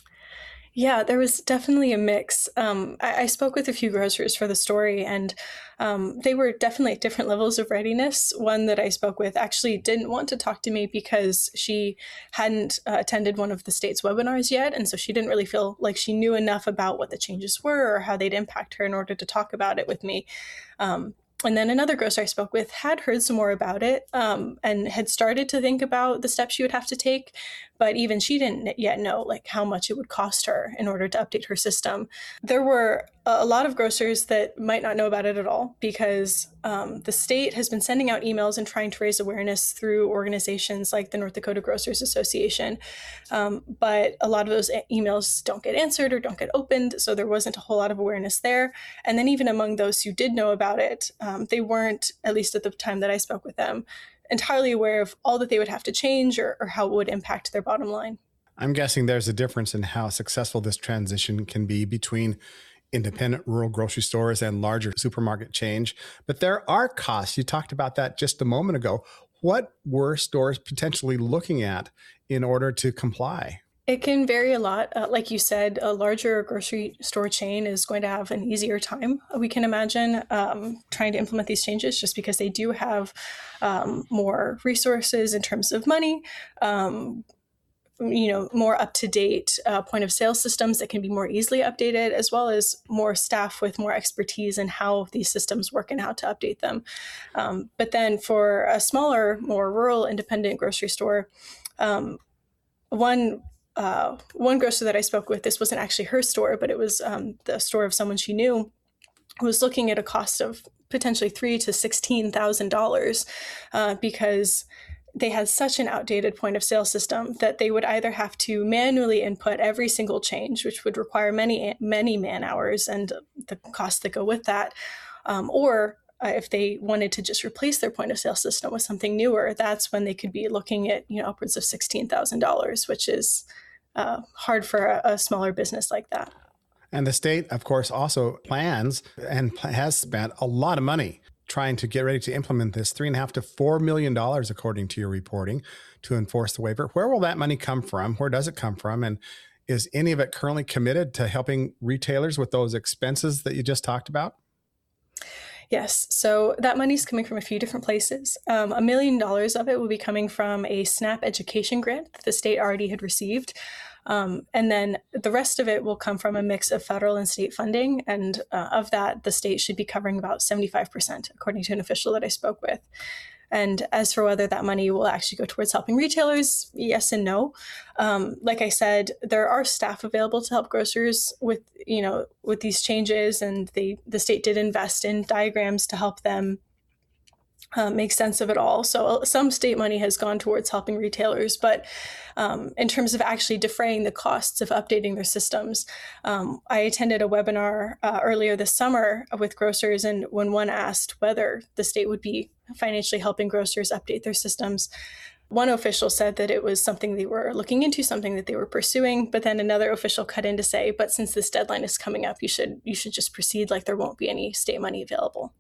Yeah, there was definitely a mix. Um, I, I spoke with a few grocers for the story, and um, they were definitely at different levels of readiness. One that I spoke with actually didn't want to talk to me because she hadn't uh, attended one of the state's webinars yet, and so she didn't really feel like she knew enough about what the changes were or how they'd impact her in order to talk about it with me. Um, And then another grocer I spoke with had heard some more about it um, and had started to think about the steps she would have to take. But even she didn't yet know like how much it would cost her in order to update her system. There were a lot of grocers that might not know about it at all because um, the state has been sending out emails and trying to raise awareness through organizations like the North Dakota Grocers Association. Um, but a lot of those emails don't get answered or don't get opened. So there wasn't a whole lot of awareness there. And then even among those who did know about it, um, they weren't, at least at the time that I spoke with them, entirely aware of all that they would have to change or, or how it would impact their bottom line. I'm guessing there's a difference in how successful this transition can be between independent rural grocery stores and larger supermarket chains. But there are costs. You talked about that just a moment ago. What were stores potentially looking at in order to comply? It can vary a lot. Uh, like you said, a larger grocery store chain is going to have an easier time, we can imagine, um, trying to implement these changes just because they do have um, more resources in terms of money, um, you know, more up-to-date uh, point of sale systems that can be more easily updated, as well as more staff with more expertise in how these systems work and how to update them. Um, but then for a smaller, more rural independent grocery store, um, one Uh, one grocer that I spoke with, this wasn't actually her store, but it was um, the store of someone she knew, was looking at a cost of potentially three to sixteen thousand dollars uh, because they had such an outdated point of sale system that they would either have to manually input every single change, which would require many many man hours and the costs that go with that, um, or Uh, if they wanted to just replace their point of sale system with something newer, that's when they could be looking at, you know, upwards of sixteen thousand dollars, which is uh, hard for a, a smaller business like that. And the state, of course, also plans and has spent a lot of money trying to get ready to implement this, three and a half to four million dollars, according to your reporting, to enforce the waiver. Where will that money come from? Where does it come from? And is any of it currently committed to helping retailers with those expenses that you just talked about? Yes, so that money is coming from a few different places. Um, a million dollars of it will be coming from a SNAP education grant that the state already had received. Um, and then the rest of it will come from a mix of federal and state funding. And uh, of that, the state should be covering about seventy-five percent, according to an official that I spoke with. And as for whether that money will actually go towards helping retailers, yes and no. Um, like I said, there are staff available to help grocers with, you know, with these changes, and they, the state did invest in diagrams to help them uh, make sense of it all. So some state money has gone towards helping retailers, but um, in terms of actually defraying the costs of updating their systems, um, I attended a webinar uh, earlier this summer with grocers, and when one asked whether the state would be financially helping grocers update their systems, One official said that it was something they were looking into, something that they were pursuing, but then another official cut in to say, but since this deadline is coming up, you should you should just proceed like there won't be any state money available.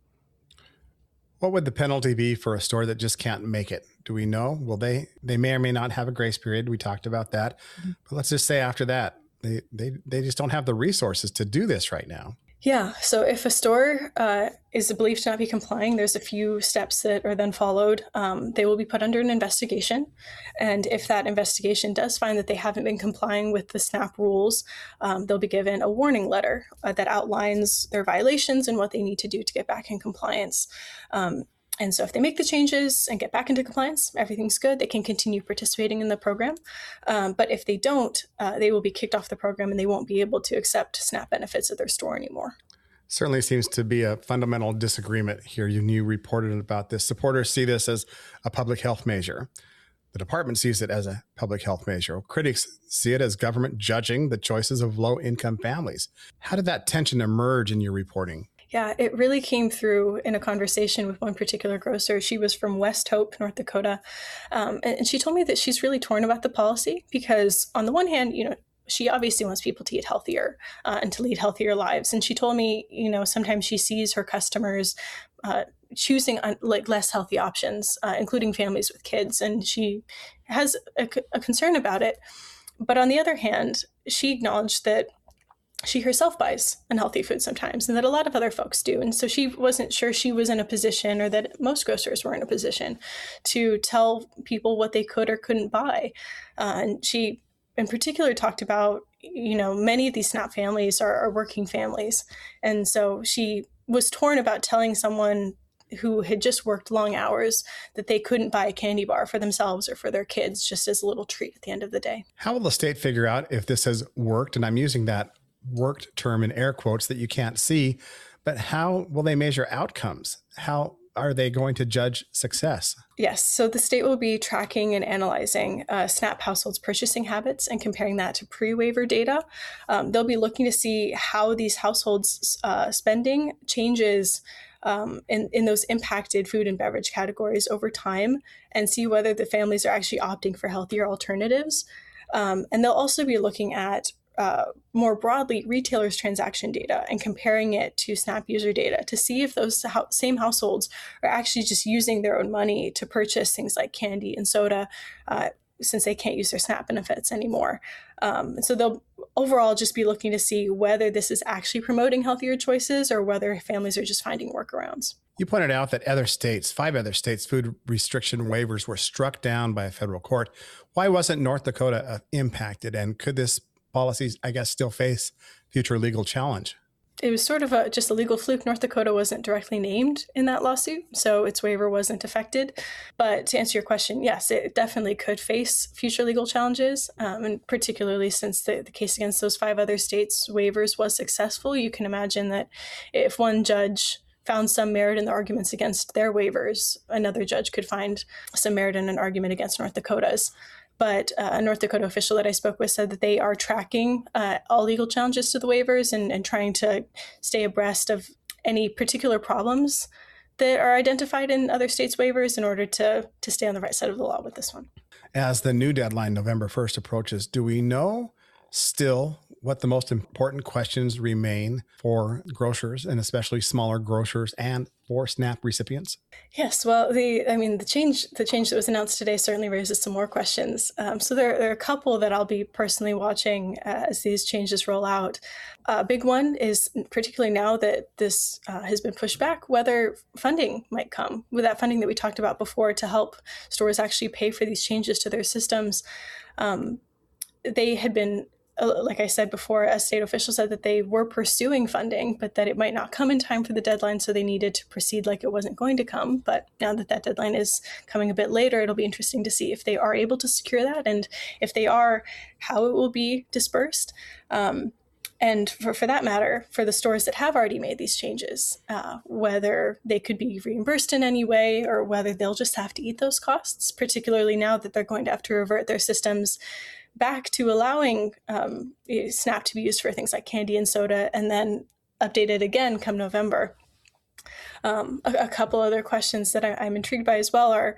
What would the penalty be for a store that just can't make it? Do we know? Will they, they may or may not have a grace period. We talked about that. Mm-hmm. But let's just say after that, they, they, they just don't have the resources to do this right now. Yeah. So if a store uh, is believed to not be complying, there's a few steps that are then followed. Um, they will be put under an investigation. And if that investigation does find that they haven't been complying with the SNAP rules, um, they'll be given a warning letter uh, that outlines their violations and what they need to do to get back in compliance. Um, And so if they make the changes and get back into compliance, everything's good. They can continue participating in the program. Um, but if they don't, uh, they will be kicked off the program and they won't be able to accept SNAP benefits at their store anymore. Certainly seems to be a fundamental disagreement here. You, you reported about this. Supporters see this as a public health measure. The department sees it as a public health measure. Critics see it as government judging the choices of low-income families. How did that tension emerge in your reporting? Yeah, it really came through in a conversation with one particular grocer. She was from West Hope, North Dakota. Um, and, and she told me that she's really torn about the policy because on the one hand, you know, she obviously wants people to eat healthier uh, and to lead healthier lives. And she told me, you know, sometimes she sees her customers uh, choosing un- like less healthy options, uh, including families with kids. And she has a, a concern about it. But on the other hand, she acknowledged that she herself buys unhealthy food sometimes and that a lot of other folks do. And so she wasn't sure she was in a position, or that most grocers were in a position, to tell people what they could or couldn't buy. Uh, and she in particular talked about, you know, many of these SNAP families are, are working families. And so she was torn about telling someone who had just worked long hours that they couldn't buy a candy bar for themselves or for their kids just as a little treat at the end of the day. How will the state figure out if this has worked? And I'm using that worked term in air quotes that you can't see, but how will they measure outcomes? How are they going to judge success? Yes, so the state will be tracking and analyzing uh, SNAP households' purchasing habits and comparing that to pre-waiver data. Um, they'll be looking to see how these households' uh, spending changes um, in, in those impacted food and beverage categories over time, and see whether the families are actually opting for healthier alternatives. Um, and they'll also be looking at Uh, more broadly, retailers' transaction data and comparing it to SNAP user data to see if those ho- same households are actually just using their own money to purchase things like candy and soda, uh, since they can't use their SNAP benefits anymore. Um, and so they'll overall just be looking to see whether this is actually promoting healthier choices or whether families are just finding workarounds. You pointed out that other states, five other states, food restriction waivers were struck down by a federal court. Why wasn't North Dakota uh, impacted? And could this policies, I guess, still face future legal challenge? It was sort of a, just a legal fluke. North Dakota wasn't directly named in that lawsuit, so its waiver wasn't affected. But to answer your question, yes, it definitely could face future legal challenges, um, and particularly since the, the case against those five other states' waivers was successful, you can imagine that if one judge found some merit in the arguments against their waivers, another judge could find some merit in an argument against North Dakota's. But uh, a North Dakota official that I spoke with said that they are tracking uh, all legal challenges to the waivers and, and trying to stay abreast of any particular problems that are identified in other states' waivers in order to, to stay on the right side of the law with this one. As the new deadline, November first, approaches, do we know still what the most important questions remain for grocers, and especially smaller grocers, and for SNAP recipients? Yes, well, the I mean, the change the change that was announced today certainly raises some more questions. Um, so there, there are a couple that I'll be personally watching uh, as these changes roll out. A uh, big one is, particularly now that this uh, has been pushed back, whether funding might come. With that funding that we talked about before to help stores actually pay for these changes to their systems, um, they had been, like I said before, a state official said that they were pursuing funding, but that it might not come in time for the deadline, so they needed to proceed like it wasn't going to come. But now that that deadline is coming a bit later, it'll be interesting to see if they are able to secure that, and if they are, how it will be dispersed. Um, and for, for that matter, for the stores that have already made these changes, uh, whether they could be reimbursed in any way or whether they'll just have to eat those costs, particularly now that they're going to have to revert their systems back to allowing um, SNAP to be used for things like candy and soda, and then updated again come November. Um, a, a couple other questions that I, I'm intrigued by as well are,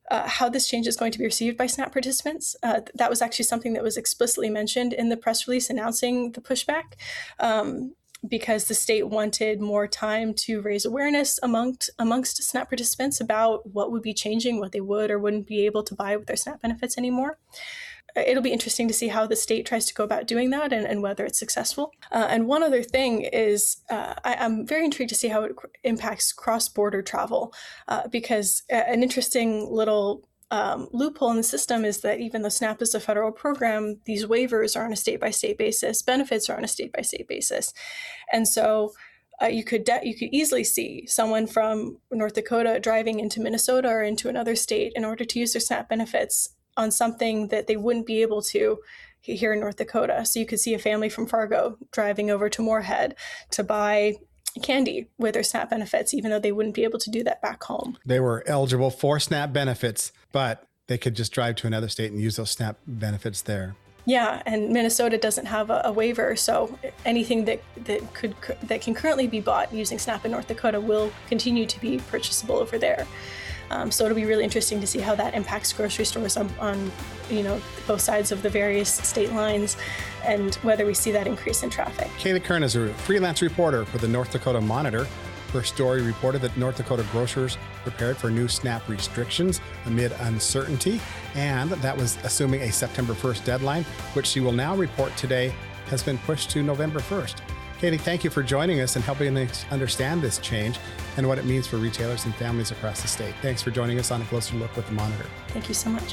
uh, how this change is going to be received by SNAP participants. Uh, that was actually something that was explicitly mentioned in the press release announcing the pushback, um, because the state wanted more time to raise awareness amongst, amongst SNAP participants about what would be changing, what they would or wouldn't be able to buy with their SNAP benefits anymore. It'll be interesting to see how the state tries to go about doing that and, and whether it's successful. Uh, and one other thing is uh, I, I'm very intrigued to see how it impacts cross-border travel, uh, because an interesting little um, loophole in the system is that even though SNAP is a federal program, these waivers are on a state-by-state basis, benefits are on a state-by-state basis. And so uh, you could de- you could easily see someone from North Dakota driving into Minnesota or into another state in order to use their SNAP benefits on something that they wouldn't be able to here in North Dakota. So you could see a family from Fargo driving over to Moorhead to buy candy with their SNAP benefits, even though they wouldn't be able to do that back home. They were eligible for SNAP benefits, but they could just drive to another state and use those SNAP benefits there. Yeah, and Minnesota doesn't have a, a waiver, so anything that, that could that can currently be bought using SNAP in North Dakota will continue to be purchasable over there. Um, so it'll be really interesting to see how that impacts grocery stores on, on, you know, both sides of the various state lines, and whether we see that increase in traffic. Kaylee Kern is a freelance reporter for the North Dakota Monitor. Her story reported that North Dakota grocers prepared for new SNAP restrictions amid uncertainty, and that was assuming a September first deadline, which she will now report today has been pushed to November first. Katie, thank you for joining us and helping us understand this change and what it means for retailers and families across the state. Thanks for joining us on A Closer Look with the Monitor. Thank you so much.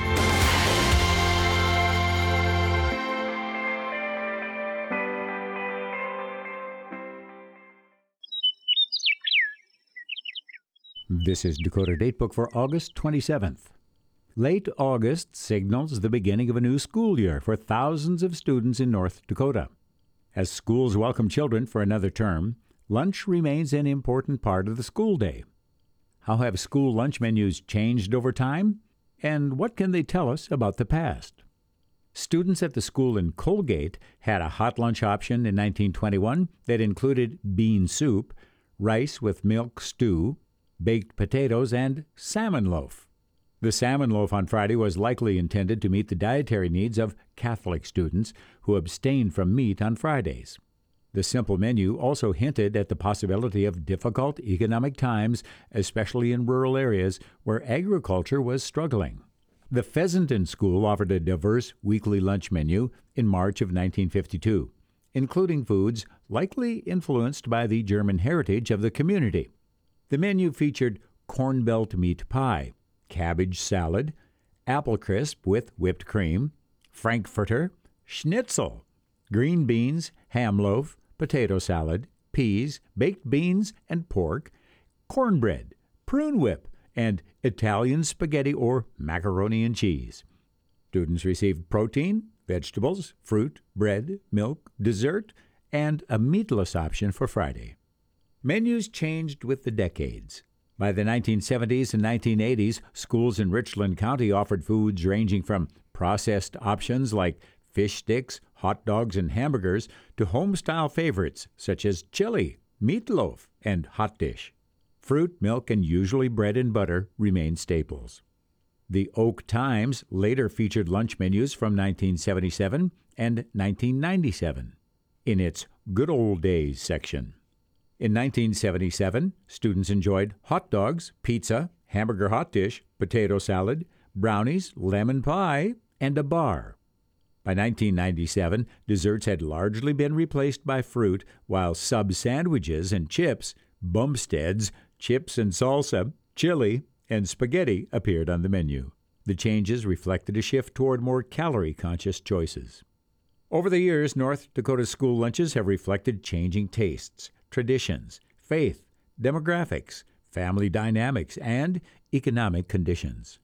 This is Dakota Datebook for August twenty-seventh. Late August signals the beginning of a new school year for thousands of students in North Dakota. As schools welcome children for another term, lunch remains an important part of the school day. How have school lunch menus changed over time? And what can they tell us about the past? Students at the school in Colgate had a hot lunch option in nineteen twenty-one that included bean soup, rice with milk stew, baked potatoes, and salmon loaf. The salmon loaf on Friday was likely intended to meet the dietary needs of Catholic students who abstained from meat on Fridays. The simple menu also hinted at the possibility of difficult economic times, especially in rural areas where agriculture was struggling. The Pheasanton School offered a diverse weekly lunch menu in March of nineteen fifty-two, including foods likely influenced by the German heritage of the community. The menu featured corn belt meat pie, cabbage salad, apple crisp with whipped cream, frankfurter, schnitzel, green beans, ham loaf, potato salad, peas, baked beans and pork, cornbread, prune whip, and Italian spaghetti or macaroni and cheese. Students received protein, vegetables, fruit, bread, milk, dessert, and a meatless option for Friday. Menus changed with the decades. By the nineteen seventies and nineteen eighties, schools in Richland County offered foods ranging from processed options like fish sticks, hot dogs, and hamburgers to home-style favorites such as chili, meatloaf, and hot dish. Fruit, milk, and usually bread and butter remained staples. The Oak Times later featured lunch menus from nineteen seventy-seven and nineteen ninety-seven in its Good Old Days section. In nineteen seventy-seven, students enjoyed hot dogs, pizza, hamburger hot dish, potato salad, brownies, lemon pie, and a bar. By nineteen ninety-seven, desserts had largely been replaced by fruit, while sub-sandwiches and chips, bumpsteads, chips and salsa, chili, and spaghetti appeared on the menu. The changes reflected a shift toward more calorie-conscious choices. Over the years, North Dakota school lunches have reflected changing tastes, traditions, faith, demographics, family dynamics, and economic conditions.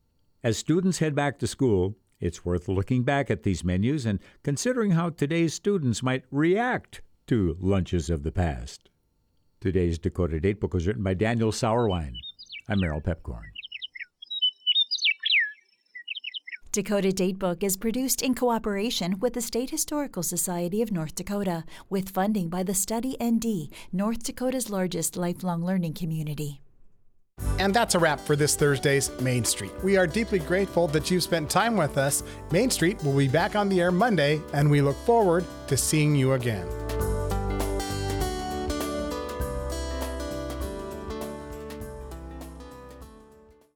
As students head back to school, it's worth looking back at these menus and considering how today's students might react to lunches of the past. Today's Dakota Datebook was written by Daniel Sauerwein. I'm Merrill Pepcorn. Dakota Datebook is produced in cooperation with the State Historical Society of North Dakota, with funding by the Study N D, North Dakota's largest lifelong learning community. And that's a wrap for this Thursday's Main Street. We are deeply grateful that you've spent time with us. Main Street will be back on the air Monday, and we look forward to seeing you again.